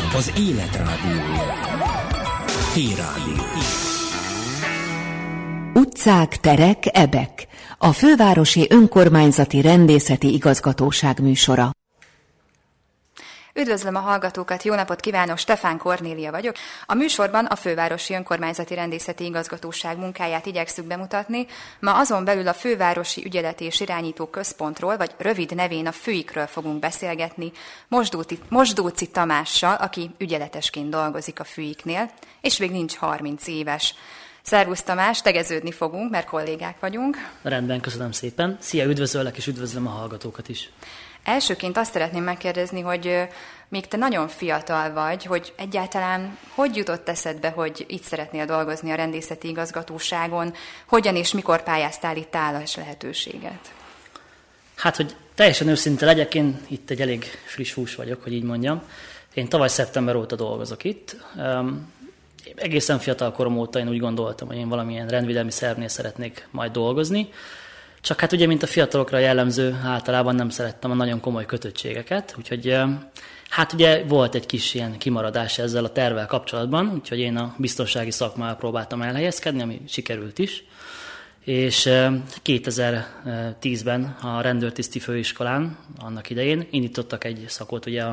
Az Élet Rádiója. T-Rádió. Utcák, terek, ebek. A Fővárosi Önkormányzati Rendészeti Igazgatóság műsora. Üdvözlöm a hallgatókat, jó napot kívánok, Stefán Kornélia vagyok. A műsorban a Fővárosi Önkormányzati Rendészeti Igazgatóság munkáját igyekszük bemutatni. Ma azon belül a Fővárosi Ügyeleti és Irányító Központról, vagy rövid nevén a FÜIK-ről fogunk beszélgetni Mosdóci Tamással, aki ügyeletesként dolgozik a FÜIK-nél, és még nincs 30 éves. Szervusz Tamás, tegeződni fogunk, mert kollégák vagyunk. Rendben, köszönöm szépen. Szia, üdvözöllek, és üdvözlöm a hallgatókat is. Elsőként azt szeretném megkérdezni, hogy még te nagyon fiatal vagy, hogy egyáltalán hogy jutott eszedbe, hogy itt szeretnél dolgozni a rendészeti igazgatóságon, hogyan és mikor pályáztál itt állás lehetőséget? Hát, hogy teljesen őszinte legyek, én itt egy elég friss hús vagyok, hogy így mondjam. Én tavaly szeptember óta dolgozok itt. Egészen fiatal korom óta én úgy gondoltam, hogy én valamilyen rendvédelmi szervnél szeretnék majd dolgozni. Csak hát ugye, mint a fiatalokra jellemző, általában nem szerettem a nagyon komoly kötöttségeket, úgyhogy hát ugye volt egy kis ilyen kimaradás ezzel a tervvel kapcsolatban, úgyhogy én a biztonsági szakmára próbáltam elhelyezkedni, ami sikerült is. És 2010-ben a rendőrtiszti főiskolán, annak idején indítottak egy szakot ugye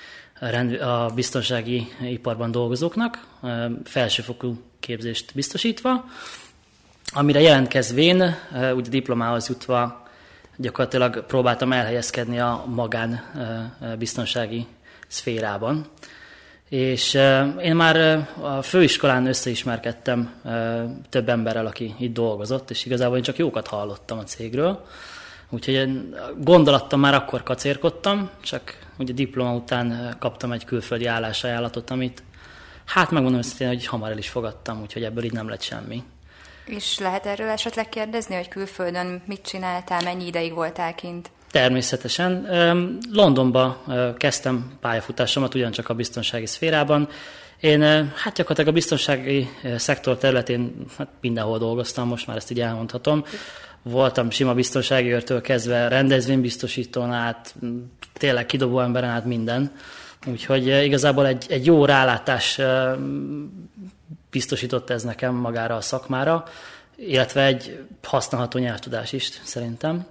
a biztonsági iparban dolgozóknak, felsőfokú képzést biztosítva, amire jelentkezvén, úgy diplomához jutva gyakorlatilag próbáltam elhelyezkedni a magán biztonsági szférában. És én már a főiskolán összeismerkedtem több emberrel, aki itt dolgozott, és igazából én csak jókat hallottam a cégről. Úgyhogy gondolattal már akkor kacérkodtam, csak ugye diploma után kaptam egy külföldi állásajánlatot, amit hát megmondom őszintén, hogy hamar el is fogadtam, úgyhogy ebből így nem lett semmi. És lehet erről esetleg kérdezni, hogy külföldön mit csináltál, mennyi ideig voltál kint? Természetesen. Londonba kezdtem pályafutásomat, ugyancsak a biztonsági szférában. Én hát gyakorlatilag a biztonsági szektor területén mindenhol dolgoztam, most már ezt így elmondhatom. Voltam sima biztonsági őrtől kezdve rendezvénybiztosítón át, tényleg kidobó emberen át minden. Úgyhogy igazából egy jó rálátás biztosított ez nekem magára a szakmára, illetve egy használható nyelvtudás is szerintem.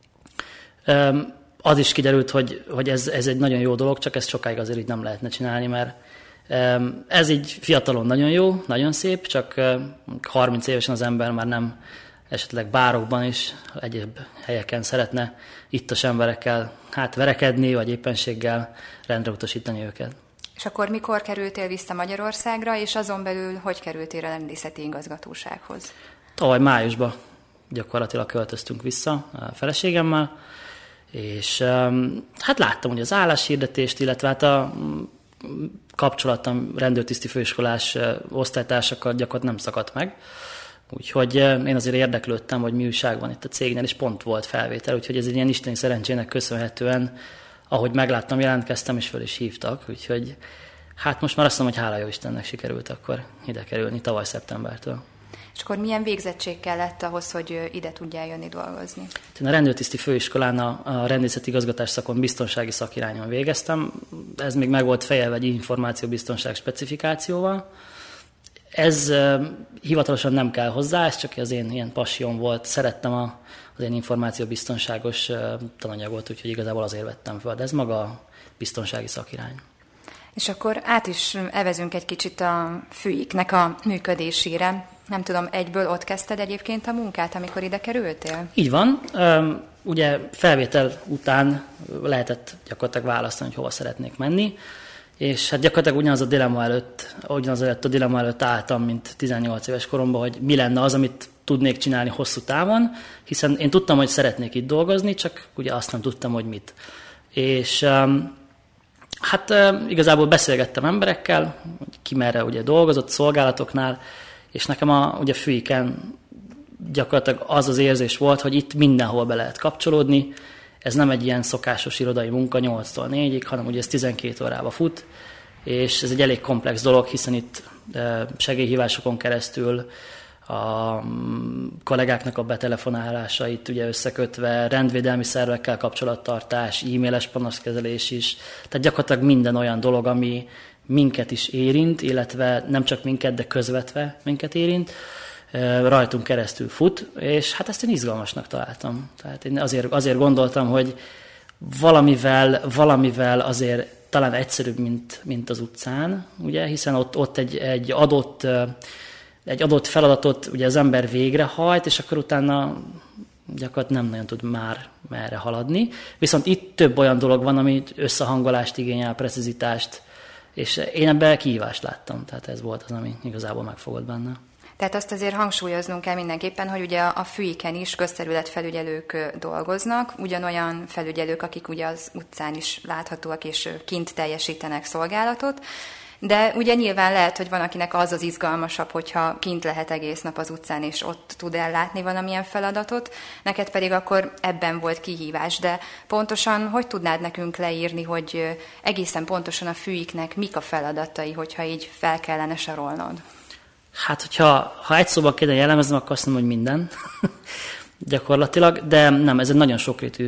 Az is kiderült, hogy ez egy nagyon jó dolog, csak ezt sokáig azért így nem lehetne csinálni, mert ez így fiatalon nagyon jó, nagyon szép, csak 30 évesen az ember már nem esetleg bárokban is, egyéb helyeken szeretne ittas emberekkel verekedni, vagy éppenséggel rendre utasítani őket. És akkor mikor kerültél vissza Magyarországra, és azon belül hogy kerültél a rendészeti igazgatósághoz? Tavaly májusban gyakorlatilag költöztünk vissza a feleségemmel, és hát láttam ugye az álláshirdetést, illetve hát a kapcsolatom rendőrtiszti főiskolás osztálytársakkal gyakorlatilag nem szakadt meg. Úgyhogy én azért érdeklődtem, hogy mi újság van itt a cégnél, és pont volt felvétel, úgyhogy ez egy ilyen isteni szerencsének köszönhetően, ahogy megláttam, jelentkeztem, és föl is hívtak, úgyhogy hát most már azt mondom, hogy hála jó Istennek sikerült akkor ide kerülni tavaly szeptembertől. És akkor milyen végzettség kellett ahhoz, hogy ide tudjál jönni dolgozni? Én a rendőrtiszti főiskolán a rendészeti igazgatás szakon biztonsági szakirányon végeztem. Ez még meg volt fejelve egy információbiztonság specifikációval. Ez hivatalosan nem kell hozzá, ez csak az én ilyen passion volt. Szerettem az én információbiztonságos tananyagot, úgyhogy igazából azért vettem fel. De ez maga a biztonsági szakirány. És akkor át is evezünk egy kicsit a FÜIK-nek a működésére. Nem tudom, egyből ott kezdted egyébként a munkát, amikor ide kerültél? Így van. Ugye felvétel után lehetett gyakorlatilag választani, hogy hova szeretnék menni. És hát gyakorlatilag ugyanaz a dilemma előtt álltam, mint 18 éves koromban, hogy mi lenne az, amit tudnék csinálni hosszú távon, hiszen én tudtam, hogy szeretnék itt dolgozni, csak ugye azt nem tudtam, hogy mit. És hát igazából beszélgettem emberekkel, hogy ki merre ugye dolgozott szolgálatoknál, és nekem ugye FÜIK-en gyakorlatilag az érzés volt, hogy itt mindenhol be lehet kapcsolódni. Ez nem egy ilyen szokásos irodai munka 8-tól 4-ig, hanem ugye ez 12 órába fut, és ez egy elég komplex dolog, hiszen itt segélyhívásokon keresztül a kollégáknak a betelefonálásait ugye összekötve, rendvédelmi szervekkel kapcsolattartás, e-mailes panaszkezelés is, tehát gyakorlatilag minden olyan dolog, ami minket is érint, illetve nem csak minket, de közvetve minket érint, rajtunk keresztül fut, és hát ezt én izgalmasnak találtam. Tehát én azért gondoltam, hogy valamivel azért talán egyszerűbb, mint az utcán, ugye, hiszen ott egy adott feladatot ugye az ember végrehajt, és akkor utána gyakorlatilag nem nagyon tud már merre haladni. Viszont itt több olyan dolog van, ami összehangolást igényel, precizitást, és én ebben kihívást láttam. Tehát ez volt az, ami igazából megfogott benne. Tehát azt azért hangsúlyoznunk kell mindenképpen, hogy ugye a FÜI-ken is közterületfelügyelők dolgoznak, ugyanolyan felügyelők, akik ugye az utcán is láthatóak és kint teljesítenek szolgálatot, de ugye nyilván lehet, hogy van, akinek az izgalmasabb, hogyha kint lehet egész nap az utcán, és ott tud ellátni valamilyen feladatot, neked pedig akkor ebben volt kihívás. De pontosan hogy tudnád nekünk leírni, hogy egészen pontosan a FÜI-knek mik a feladatai, hogyha így fel kellene sorolnod? Hát, ha egy szóban kéne jellemeznem, akkor azt mondom, hogy minden gyakorlatilag, de nem, ez egy nagyon sokrétű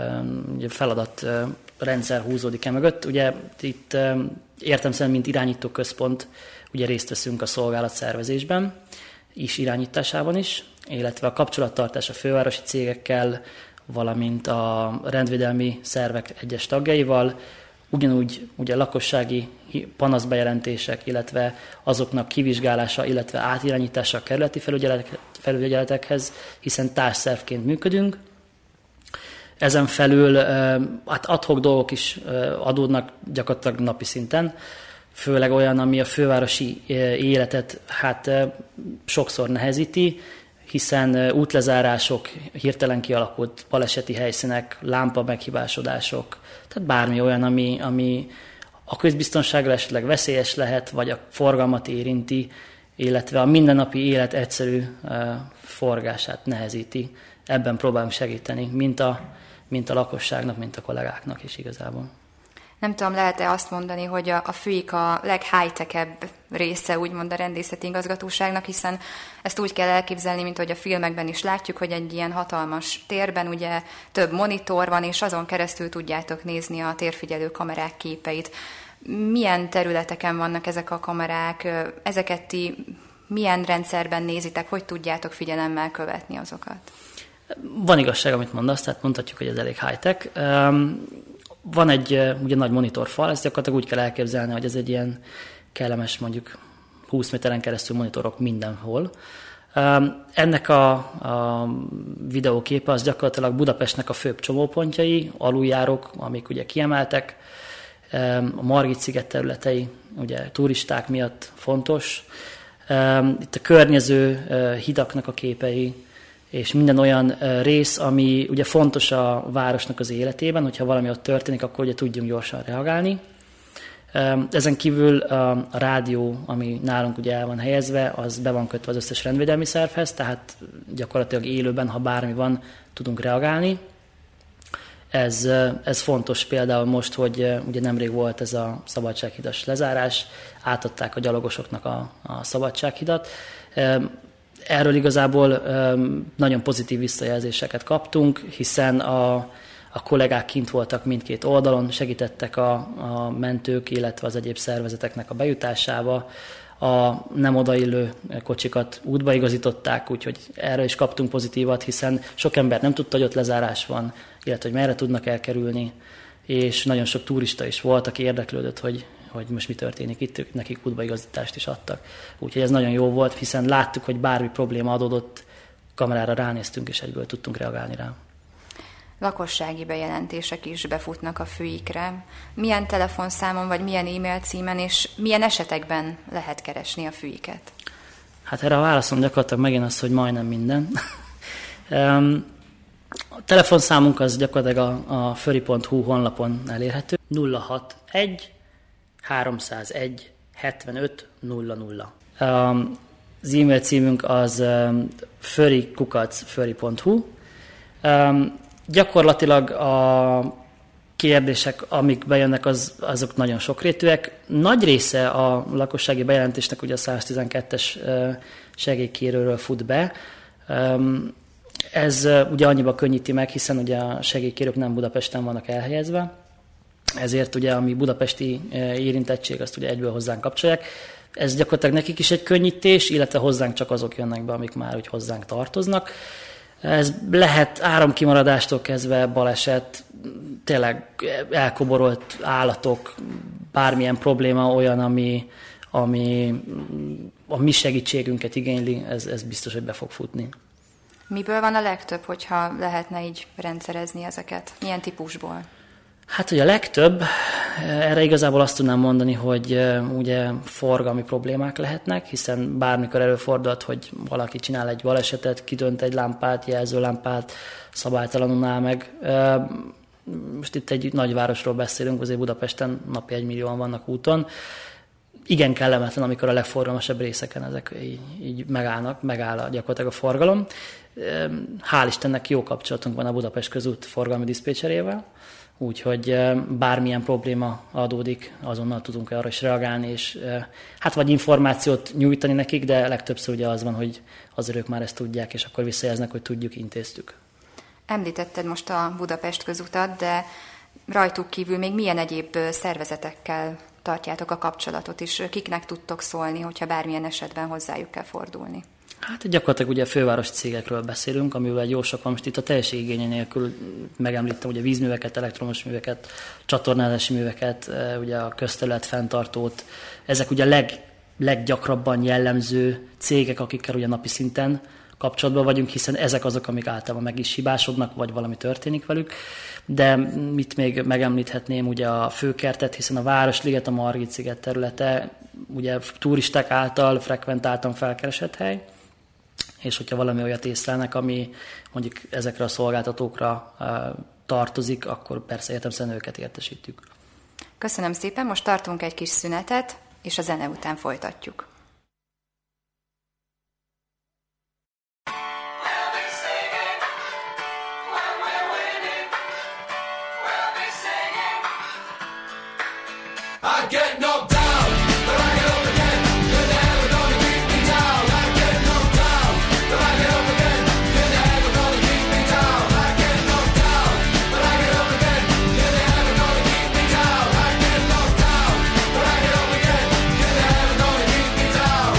feladatrendszer húzódik el mögött. Ugye itt értelemszerűen, mint irányító központ, ugye részt veszünk a szolgálatszervezésben, irányításában is, illetve a kapcsolattartás a fővárosi cégekkel, valamint a rendvédelmi szervek egyes tagjaival, ugyanúgy ugye lakossági panaszbejelentések, illetve azoknak kivizsgálása, illetve átirányítása a kerületi felügyeletekhez, hiszen társszervként működünk. Ezen felül hát ad hoc dolgok is adódnak gyakorlatilag napi szinten, főleg olyan, ami a fővárosi életet hát sokszor nehezíti, hiszen útlezárások, hirtelen kialakult baleseti helyszínek, lámpa meghibásodások, tehát bármi olyan, ami a közbiztonságra esetleg veszélyes lehet, vagy a forgalmat érinti, illetve a mindennapi élet egyszerű forgását nehezíti. Ebben próbálunk segíteni, mint a lakosságnak, mint a kollégáknak is igazából. Nem tudom, lehet-e azt mondani, hogy a FÜI-k a leghigh-techebb része, úgymond a rendészeti igazgatóságnak, hiszen ezt úgy kell elképzelni, mint hogy a filmekben is látjuk, hogy egy ilyen hatalmas térben ugye több monitor van, és azon keresztül tudjátok nézni a térfigyelő kamerák képeit. Milyen területeken vannak ezek a kamerák? Ezeket ti milyen rendszerben nézitek? Hogy tudjátok figyelemmel követni azokat? Van igazság, amit mondasz, tehát mondhatjuk, hogy ez elég high-tech. Van egy ugye nagy monitorfal, ezt gyakorlatilag úgy kell elképzelni, hogy ez egy ilyen kellemes, mondjuk 20 méteren keresztül monitorok mindenhol. Ennek a videóképe az gyakorlatilag Budapestnek a főbb csomópontjai, aluljárók, amik ugye kiemeltek, a Margit-sziget területei, ugye turisták miatt fontos. Itt a környező hidaknak a képei, és minden olyan rész, ami ugye fontos a városnak az életében, hogyha valami ott történik, akkor ugye tudjunk gyorsan reagálni. Ezen kívül a rádió, ami nálunk ugye el van helyezve, az be van kötve az összes rendvédelmi szervhez, tehát gyakorlatilag élőben, ha bármi van, tudunk reagálni. Ez fontos például most, hogy ugye nemrég volt ez a Szabadsághidas lezárás, átadták a gyalogosoknak a Szabadsághidat. Erről igazából nagyon pozitív visszajelzéseket kaptunk, hiszen a kollégák kint voltak mindkét oldalon, segítettek a mentők, illetve az egyéb szervezeteknek a bejutásába. A nem odaillő kocsikat útba igazították, úgyhogy erről is kaptunk pozitívat, hiszen sok ember nem tudta, hogy ott lezárás van, illetve hogy merre tudnak elkerülni, és nagyon sok turista is volt, aki érdeklődött, hogy most mi történik itt, nekik útbaigazítást is adtak. Úgyhogy ez nagyon jó volt, hiszen láttuk, hogy bármi probléma adódott, kamerára ránéztünk, és egyből tudtunk reagálni rá. Lakossági bejelentések is befutnak a FÜI-kre. Milyen telefonszámon, vagy milyen e-mail címen, és milyen esetekben lehet keresni a FÜI-ket? Hát erre a válaszom gyakorlatilag megint az, hogy majdnem minden. A telefonszámunk az gyakorlatilag a föri.hu honlapon elérhető. 061 301 75 00. Az e-mail címünk az föri@föri.hu. Gyakorlatilag a kérdések, amik bejönnek, azok nagyon sokrétűek. Nagy része a lakossági bejelentésnek ugye a 112-es segélykérőről fut be. Ez ugye annyiba könnyíti meg, hiszen ugye a segélykérők nem Budapesten vannak elhelyezve. ezért ugye a mi budapesti érintettség, azt ugye egyből hozzánk kapcsolják. Ez gyakorlatilag nekik is egy könnyítés, illetve hozzánk csak azok jönnek be, amik már úgy hozzánk tartoznak. Ez lehet áramkimaradástól kezdve baleset, tényleg elkoborolt állatok, bármilyen probléma olyan, ami a mi segítségünket igényli, ez biztos, hogy be fog futni. Miből van a legtöbb, hogyha lehetne így rendszerezni ezeket? Milyen típusból? Hát, hogy a legtöbb, erre igazából azt tudnám mondani, hogy ugye forgalmi problémák lehetnek, hiszen bármikor előfordulhat, hogy valaki csinál egy balesetet, kidönt egy lámpát, jelzőlámpát, szabálytalanul áll meg. Most itt egy nagyvárosról beszélünk, azért Budapesten napi 1 millióan vannak úton. Igen kellemetlen, amikor a legforgalmasabb részeken ezek így megáll gyakorlatilag a forgalom. Hál' Istennek jó kapcsolatunk van a Budapest közút forgalmi diszpécserével, úgyhogy bármilyen probléma adódik, azonnal tudunk arra is reagálni, és hát vagy információt nyújtani nekik, de legtöbbször ugye az van, hogy azért ők már ezt tudják, és akkor visszajelznek, hogy tudjuk, intéztük. Említetted most a Budapest közutat, de rajtuk kívül még milyen egyéb szervezetekkel tartjátok a kapcsolatot, és kiknek tudtok szólni, hogyha bármilyen esetben hozzájuk kell fordulni? Hát gyakorlatilag ugye a főváros cégekről beszélünk, amivel jó sok van, most itt a teljesség igénye nélkül megemlítem ugye vízműveket, elektromos műveket, csatornázási műveket, ugye a közterület fenntartót. Ezek ugye leggyakrabban jellemző cégek, akikkel ugye napi szinten kapcsolatban vagyunk, hiszen ezek azok, amik általában meg is hibásodnak, vagy valami történik velük. De mit még megemlíthetném, ugye a Főkertet, hiszen a Városliget, a Margit-sziget területe ugye turisták által frekventáltan felkeresett hely, és hogyha valami olyat észlelnek, ami mondjuk ezekre a szolgáltatókra tartozik, akkor persze értelemszerűen őket értesítjük. Köszönöm szépen, most tartunk egy kis szünetet, és a zene után folytatjuk. I get knocked down, but I get up again. You're never gonna keep me down. I get knocked down, but I get up again. You're never gonna keep me down. I get knocked down, but I get up again. You're never gonna keep me down. I get knocked down, but I get up again. You're never gonna keep me down.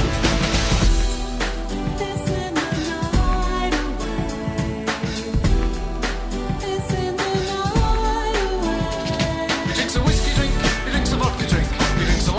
It's in the night away. It's in the night away. He drinks a whiskey drink, he drinks a vodka drink, he drinks a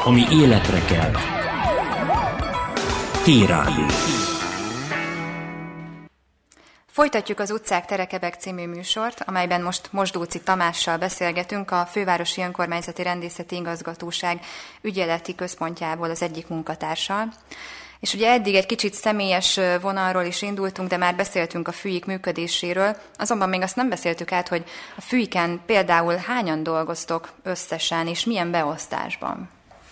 ami életre kell. Hírádió. Folytatjuk az Utcák, terek, ebek című műsort, amelyben most Mosdóczy Tamással beszélgetünk, a Fővárosi Önkormányzati Rendészeti Igazgatóság ügyeleti központjából az egyik munkatársal. És ugye eddig egy kicsit személyes vonalról is indultunk, de már beszéltünk a FÜIK működéséről, azonban még azt nem beszéltük át, hogy a FÜIK-en például hányan dolgoztok összesen, és milyen beosztásban?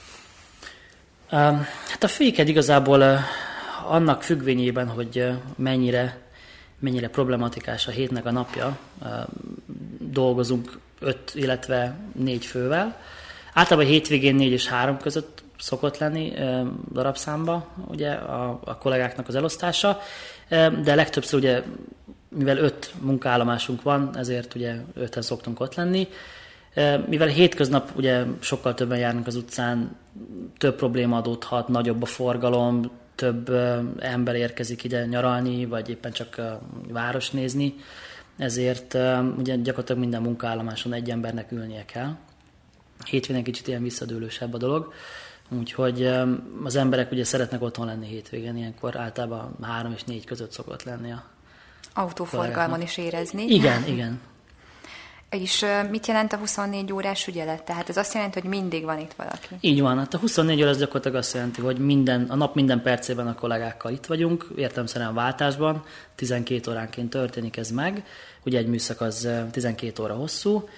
Hát a FÜIK-et igazából annak függvényében, hogy mennyire problematikás a hétnek a napja, dolgozunk 5, illetve 4 fővel. Általában hétvégén 4 és 3 között szokott lenni darabszámba ugye a kollégáknak az elosztása, de legtöbbször ugye, mivel 5 munkaállomásunk van, ezért ugye 5-en szoktunk ott lenni. Mivel hétköznap ugye sokkal többen járnak az utcán, több probléma adódhat, nagyobb a forgalom, több ember érkezik ide nyaralni, vagy éppen csak város nézni, ezért ugye gyakorlatilag minden munkaállomáson egy embernek ülnie kell. Hétvégén kicsit ilyen visszadőlősebb a dolog, úgyhogy az emberek ugye szeretnek otthon lenni hétvégén, ilyenkor általában 3 és 4 között szokott lenni a autóforgalmon is érezni. Igen. És mit jelent a 24 órás ügyelet? Tehát ez azt jelenti, hogy mindig van itt valaki? Így van, hát a 24 óra az gyakorlatilag azt jelenti, hogy a nap minden percében a kollégákkal itt vagyunk, értelemszerűen váltásban, 12 óránként történik ez meg, ugye egy műszak az 12 óra hosszú.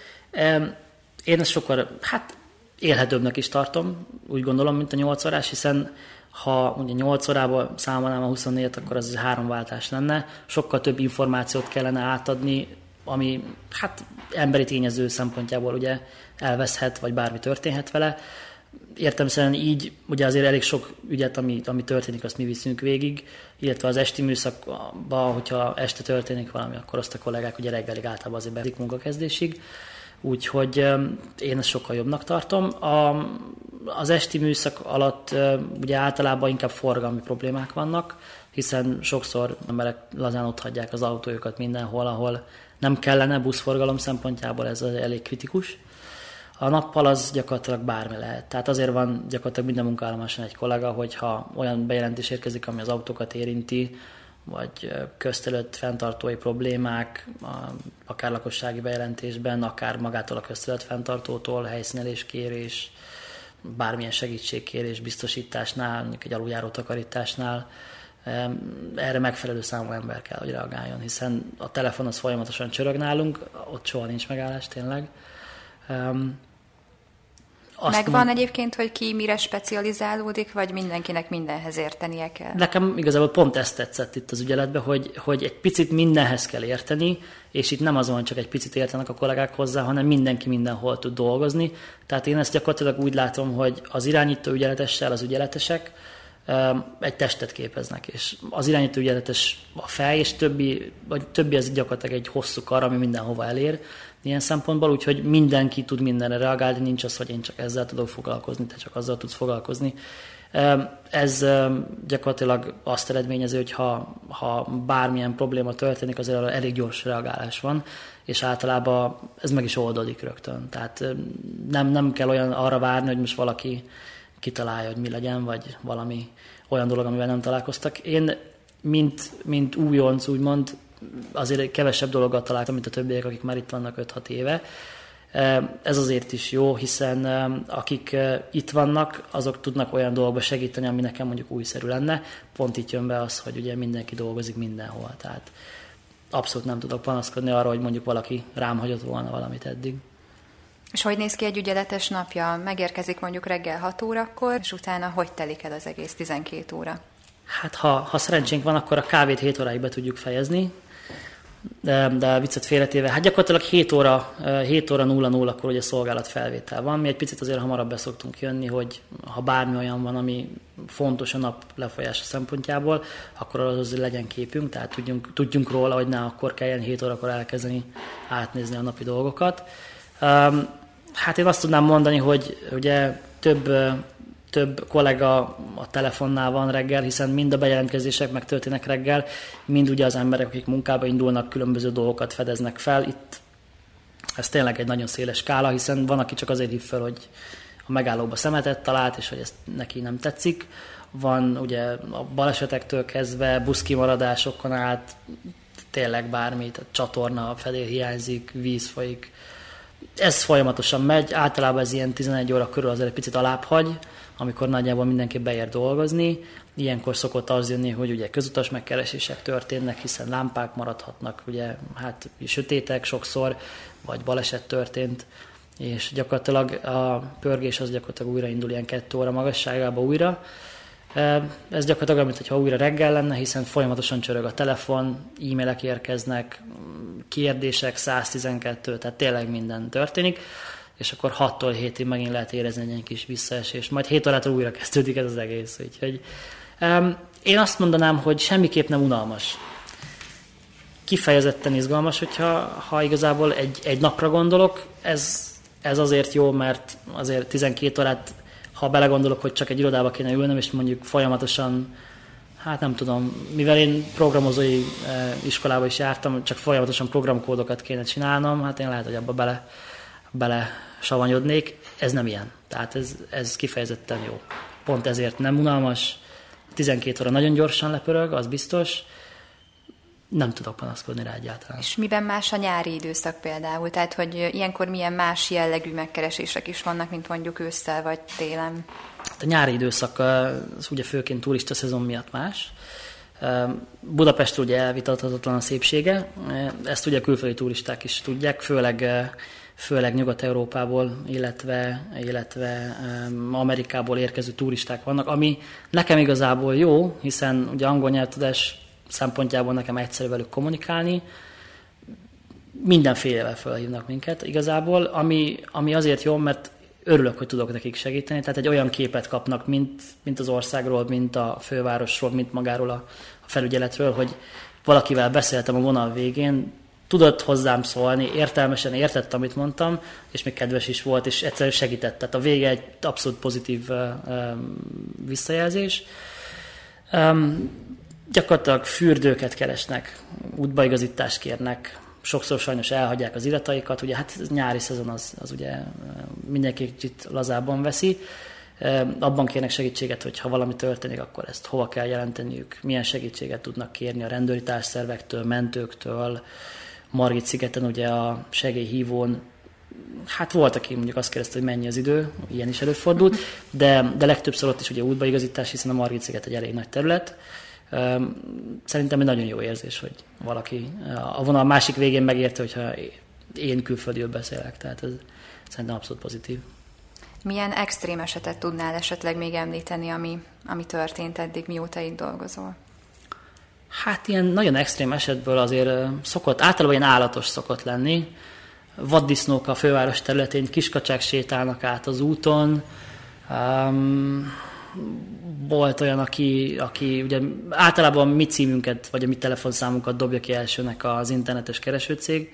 Én ezt sokkal, élhetőbbnek is tartom, úgy gondolom, mint a 8 órás, hiszen ha ugye 8 órában számolnám a 24-et, akkor az 3 váltás lenne, sokkal több információt kellene átadni, ami emberi tényező szempontjából ugye elveszhet, vagy bármi történhet vele. Értelemszerűen így ugye azért elég sok ügyet, ami történik, azt mi viszünk végig, illetve az esti műszakban, hogyha este történik valami, akkor azt a kollégák ugye reggelig általában azért bezik munkakezdésig. Úgyhogy én ezt sokkal jobbnak tartom. Az esti műszak alatt ugye általában inkább forgalmi problémák vannak, hiszen sokszor emberek lazán ott hagyják az autójukat mindenhol, ahol nem kellene, buszforgalom szempontjából ez elég kritikus. A nappal az gyakorlatilag bármi lehet. Tehát azért van gyakorlatilag minden munkállomáson egy kollega, hogyha olyan bejelentés érkezik, ami az autókat érinti, vagy közterület fenntartói problémák, akár lakossági bejelentésben, akár magától a közterület fenntartótól, helyszíneléskérés, bármilyen segítségkérés, biztosításnál, mondjuk egy aluljáró takarításnál, erre megfelelő számú ember kell, hogy reagáljon, hiszen a telefon az folyamatosan csörög nálunk, ott soha nincs megállás tényleg. Megvan egyébként, hogy ki mire specializálódik, vagy mindenkinek mindenhez értenie kell? Nekem igazából pont ezt tetszett itt az ügyeletben, hogy egy picit mindenhez kell érteni, és itt nem az van, csak egy picit értenek a kollégák hozzá, hanem mindenki mindenhol tud dolgozni. Tehát én ezt gyakorlatilag úgy látom, hogy az irányító ügyeletessel az ügyeletesek egy testet képeznek, és az irányító ügyeletes a fej, és többi az gyakorlatilag egy hosszú kar, ami mindenhova elér ilyen szempontból, úgyhogy mindenki tud mindenre reagálni, nincs az, hogy én csak ezzel tudok foglalkozni, te csak azzal tudsz foglalkozni. Ez gyakorlatilag azt eredményezi, hogy ha bármilyen probléma történik, azért elég gyors reagálás van, és általában ez meg is oldódik rögtön. Tehát nem kell olyan arra várni, hogy most valaki kitalálja, hogy mi legyen, vagy valami olyan dolog, amivel nem találkoztak. Én, mint újonc, úgymond, azért kevesebb dologgal találtam, mint a többiek, akik már itt vannak 5-6 éve. Ez azért is jó, hiszen akik itt vannak, azok tudnak olyan dolgokba segíteni, ami nekem mondjuk újszerű lenne. Pont itt jön be az, hogy ugye mindenki dolgozik mindenhol. Tehát abszolút nem tudok panaszkodni arra, hogy mondjuk valaki rám hagyott volna valamit eddig. És hogy néz ki egy ügyeletes napja? Megérkezik mondjuk reggel 6 órakor, és utána hogy telik el az egész 12 óra? Hát ha szerencsénk van, akkor a kávét 7 óráig be tudjuk fejezni, de viccet félretéve. Hát gyakorlatilag 7 óra 00-kor ugye szolgálatfelvétel van. Mi egy picit azért hamarabb be szoktunk jönni, hogy ha bármi olyan van, ami fontos a nap lefolyása szempontjából, akkor az legyen képünk, tehát tudjunk róla, hogy ne akkor kelljen 7 órakor elkezdeni átnézni a napi dolgokat. Hát én azt tudnám mondani, hogy ugye több kollega a telefonnál van reggel, hiszen mind a bejelentkezések megtörténnek reggel, mind ugye az emberek, akik munkába indulnak, különböző dolgokat fedeznek fel. Itt ez tényleg egy nagyon széles skála, hiszen van, aki csak azért hív fel, hogy a megállóba szemetet talált, és hogy ezt neki nem tetszik. Van ugye a balesetektől kezdve, buszkimaradásokon át, tényleg bármi, tehát csatorna fedél hiányzik, víz folyik. Ez folyamatosan megy, általában ez ilyen 11 óra körül azért egy picit alább hagy, amikor nagyjából mindenki beér dolgozni. Ilyenkor szokott az jönni, hogy ugye közutas megkeresések történnek, hiszen lámpák maradhatnak, ugye hát sötétek sokszor, vagy baleset történt, és gyakorlatilag a pörgés az gyakorlatilag újraindul ilyen 2 óra magasságába újra. Ez gyakorlatilag, mintha újra reggel lenne, hiszen folyamatosan csörög a telefon, e-mailek érkeznek, kérdések 112, tehát tényleg minden történik, és akkor 6-tól 7-ig megint lehet érezni egy kis visszaesést, majd 7 órától újra kezdődik ez az egész. Úgyhogy én azt mondanám, hogy semmiképp nem unalmas. Kifejezetten izgalmas, ha igazából egy napra gondolok, ez azért jó, mert azért 12 órát, ha belegondolok, hogy csak egy irodába kéne ülnöm, és mondjuk folyamatosan, hát nem tudom, mivel én programozói iskolába is jártam, csak folyamatosan programkódokat kéne csinálnom, hát én lehet, hogy abba bele savanyodnék. Ez nem ilyen. Tehát ez kifejezetten jó. Pont ezért nem unalmas. 12 óra nagyon gyorsan lepörög, az biztos. Nem tudok panaszkodni rá egyáltalán. És miben más a nyári időszak például? Tehát, hogy ilyenkor milyen más jellegű megkeresések is vannak, mint mondjuk ősszel vagy télen? A nyári időszak az ugye főként turista szezon miatt más. Budapest ugye elvitathatatlan a szépsége. Ezt ugye külföldi turisták is tudják, főleg Nyugat-Európából, illetve Amerikából érkező turisták vannak, ami nekem igazából jó, hiszen ugye angol nyelvtudás szempontjából nekem egyszerű velük kommunikálni. Mindenfélevel felhívnak minket igazából, ami azért jó, mert örülök, hogy tudok nekik segíteni. Tehát egy olyan képet kapnak, mint az országról, mint a fővárosról, mint magáról a felügyeletről, hogy valakivel beszéltem a vonal végén, tudott hozzám szólni, értelmesen értett, amit mondtam, és még kedves is volt, és egyszerűen segített. Tehát a vége egy abszolút pozitív visszajelzés. Gyakorlatilag fürdőket keresnek, útbaigazítást kérnek, sokszor sajnos elhagyják az irataikat, ugye hát ez nyári szezon az ugye mindenki kicsit lazábban veszi, abban kérnek segítséget, hogy ha valami történik, akkor ezt hova kell jelenteniük, milyen segítséget tudnak kérni a rendőri társszervektől, mentőktől. Margit-szigeten ugye a segélyhívón, hát volt, aki mondjuk azt kérdezte, hogy mennyi az idő, ilyen is előfordult, de legtöbbször ott is ugye útbaigazítás, hiszen a Margit-sziget egy elég nagy terület. Szerintem egy nagyon jó érzés, hogy valaki a vonal másik végén megérte, hogyha én külföldiül beszélek, tehát ez szerintem abszolút pozitív. Milyen extrém esetet tudnál esetleg még említeni, ami történt eddig, mióta itt dolgozol? Hát ilyen nagyon extrém esetből azért általában ilyen állatos szokott lenni. Vaddisznók a főváros területén, kiskacsák sétálnak át az úton. Volt olyan, aki ugye általában mi címünket, vagy a mi telefonszámunkat dobja ki elsőnek az internetes keresőcég.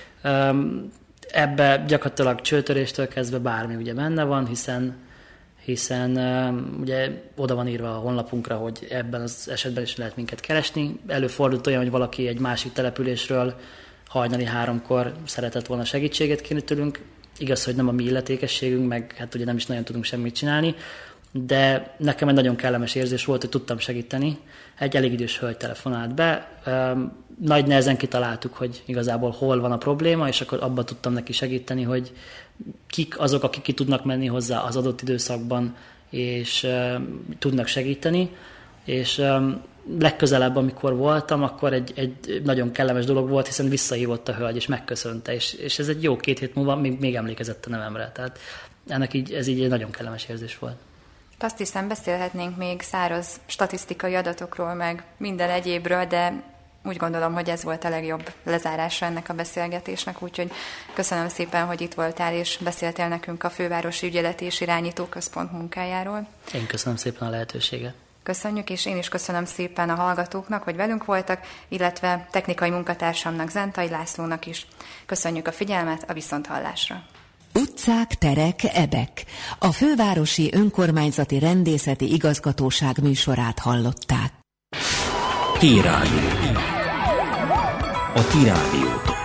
Ebbe gyakorlatilag csőtöréstől kezdve bármi ugye benne van, hiszen ugye oda van írva a honlapunkra, hogy ebben az esetben is lehet minket keresni. Előfordult olyan, hogy valaki egy másik településről hajnali 3-kor szeretett volna segítséget kérni tőlünk. Igaz, hogy nem a mi illetékességünk, meg hát ugye nem is nagyon tudunk semmit csinálni, de nekem egy nagyon kellemes érzés volt, hogy tudtam segíteni. Egy elég idős hölgy telefonált be, nagy nehezen kitaláltuk, hogy igazából hol van a probléma, és akkor abban tudtam neki segíteni, hogy kik azok, akik ki tudnak menni hozzá az adott időszakban, és tudnak segíteni. És legközelebb, amikor voltam, akkor egy nagyon kellemes dolog volt, hiszen visszahívott a hölgy, és megköszönte, és ez egy jó 2 hét múlva még emlékezett a nevemre. Tehát ez így egy nagyon kellemes érzés volt. Azt hiszem, beszélhetnénk még száraz statisztikai adatokról, meg minden egyébről, de úgy gondolom, hogy ez volt a legjobb lezárása ennek a beszélgetésnek, úgyhogy köszönöm szépen, hogy itt voltál, és beszéltél nekünk a Fővárosi Ügyeleti és Irányító Központ munkájáról. Én köszönöm szépen a lehetőséget. Köszönjük, és én is köszönöm szépen a hallgatóknak, hogy velünk voltak, illetve technikai munkatársamnak, Zentai Lászlónak is. Köszönjük a figyelmet, a viszonthallásra. Utcák, terek, ebek. A Fővárosi Önkormányzati Rendészeti Igazgatóság műsorát hallották. T-Rádió. A T-Rádiótól.